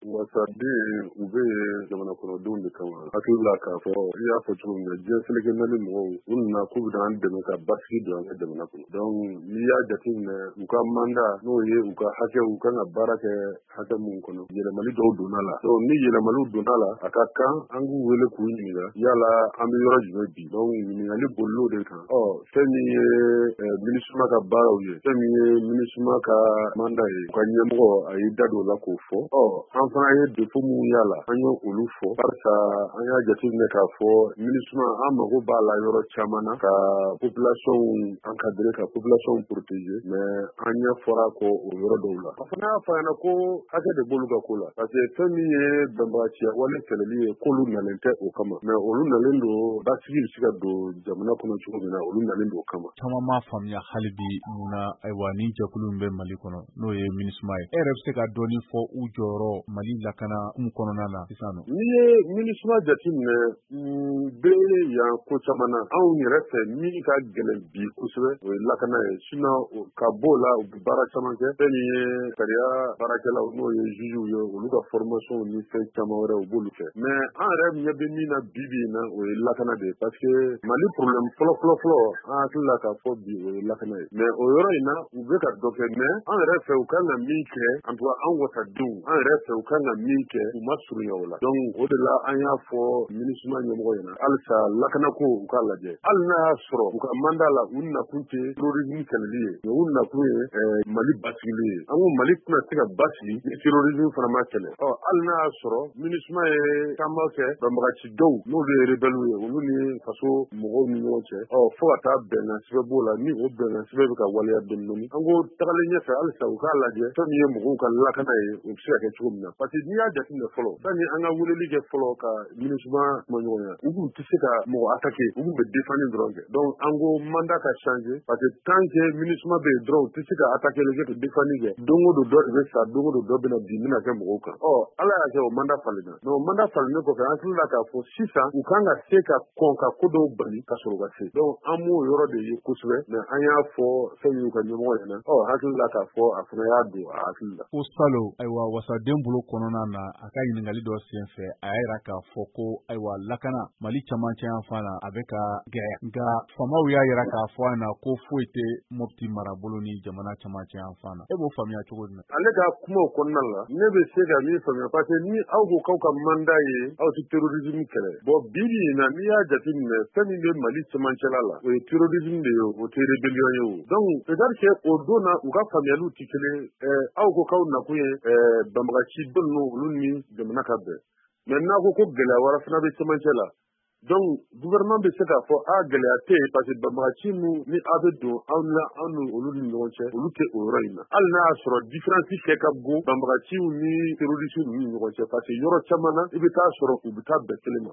wasaden u bɛ jamana kɔnɔdenw de kama hakili la k'a fɔ i y'a fɔ cogo min na diɲɛ seleke naani mɔgɔw u nana k'u bɛ an dɛmɛ ka basigi don an ka jamana kɔnɔ donc n'i y'a jateminɛ u ka manda n'o ye u ka hakɛ u kan ka baara kɛ hakɛ min kɔnɔ yɛlɛmali dɔw donna la donc ni yɛlɛmaliw donna la a ka kan an k'u wele k'u ɲininka yala an bɛ yɔrɔ jumɛn bi donc ɲininkali bolilo de kan fɛn min ye minisuma ka baaraw ye fɛn min ye minisuma ka manda ye u ka ɲɛmɔgɔ a y'i da don o la k'o fɔ an fana ye défaut mun y'a la an ye olu fɔ barisa an y'a jateminɛ k'a fɔ minisuma an mago b'a la yɔrɔ caman na ka population encadrer ka population protéger mais an ɲɛ fɔra kɔ o yɔrɔ dɔw la a fana y'a fɔ ɲɛna ko hakɛ de b'olu ka ko la parce que fɛn min ye bɛnbagaciya wale kɛlɛli ye k'olu nalen tɛ o kama mais olu nalen don basigi bɛ se ka don jamana kɔnɔ cogo min na olu nalen don o kama caman m'a faamuya hali bi mun na ayiwa ni jɛkulu min bɛ Mali kɔnɔ n'o ye minisuma ye e yɛrɛ bɛ se ka dɔɔni fɔ u jɔyɔrɔ Mali lakana kɔnɔna na sisan nɔ n'i ye minisuma jateminɛ bɛ yan ko caman na anw yɛrɛ fɛ min ka gɛlɛn bi kosɛbɛ o ye lakana ye sinon ka b'o la u bɛ baara caman kɛ fɛn min ye sariya baarakɛlaw n'o ye juges ye olu ka formation ni fɛn caman wɛrɛ u b'olu kɛ mais an yɛrɛ ɲɛ bɛ min na bi in na o ye lakana de ye parce que Mali problème fɔlɔ an hakili la k'a fɔ bi o ye lakana ye mais o yɔrɔ in na u bɛ ka dɔ kɛ mais an yɛrɛ fɛ u kan ka min kɛ en tout cas an wasadenw an yɛrɛ fɛ u kan ka min kɛ u ma surunya o la donc o de la an y'a fɔ minisuma ɲɛmɔgɔ ɲɛna halisa lakanako u k'a lajɛ hali n'a y'a sɔrɔ u ka manda la u nakun tɛ terrorisme kɛlɛli ye mais u nakun ye Mali basigili ye an ko Mali tɛna se ka basigi ni terrorisme fana ma kɛlɛ hali n'a y'a sɔrɔ minisuma ye taama kɛ banbagaci dɔw n'olu ye rebelle ye olu ni faso mɔgɔw ni ɲɔgɔn cɛ fo ka taa bɛnkan sɛbɛn b'o la ni o bɛnkan sɛbɛn bɛ ka waleya dɔɔni an ko tagalen ɲɛfɛ halisa u k'a lajɛ fɛn min ye mɔgɔw ka lakana ye o bɛ se ka kɛ cogo min na parce que n'i y'a jateminɛ fɔlɔ sani an ka weleli kɛ fɔlɔ ka minisuma kuma ɲɔgɔnya u tun tɛ se ka mɔgɔ attaquer u tun bɛ défendre dɔrɔn kɛ donc an ko mandat ka changer parce que tant que minisuma bɛ yen dɔrɔn u tɛ se ka attaquer le ka défendre kɛ don o don dɔ de bɛ sa don o don dɔ bɛna bin bɛna kɛ mɔgɔw kan ala y'a kɛ o mandat falenna mais o mandat falennen kɔfɛ an hakili la k'a fɔ sisan u kan ka se ka kɔn ka ko dɔw bali ka sɔrɔ ka se donc an b'o yɔrɔ de ye kosɛbɛ mais an y'a fɔ fɛn min ka ɲɛmɔgɔ ɲɛna hakili la k'a fɔ a fana y'a don a hakili la ko Salo ayiwa wasaden bolo kɔnɔna na a ka ɲininkali dɔ senfɛ a y'a jira k'a fɔ ko ayiwa lakana Mali camancɛ yan fan na a bɛ ka gɛlɛya nka faamaw y'a jira k'a fɔ a na ko foyi tɛ Mopti marabolo ni jamana camancɛ yan fan na e b'o faamuya cogo di ale ka kumaw kɔnɔna la ne bɛ se ka min faamuya parce que ni aw ko k'aw ka mandat ye aw tɛ terrorisme kɛlɛ bon bi in na n'i y'a jateminɛ fɛn min bɛ Mali cɛmancɛla la o ye terrorisme de ye o tɛ rébellion ye o donc peut-être que o don na u ka faamuyaliw tɛ kelen aw ko k'aw nakun ye banbagaci dɔ ninnu olu ni jamana ka bɛn mais n'a ko gɛlɛya wɛrɛ fana bɛ cɛmancɛ la donc gouvernement bɛ se k'a fɔ gɛlɛya tɛ yen parce que banbagaci ninnu ni aw bɛ don aw ni olu ni ɲɔgɔn cɛ olu tɛ o yɔrɔ in na hali n'a y'a sɔrɔ différence kɛ ka bon banbagaciw ni terroristes ninnu ni ɲɔgɔn cɛ parce que yɔrɔ caman na i bɛ taa sɔrɔ u bɛ taa bɛn kelen ma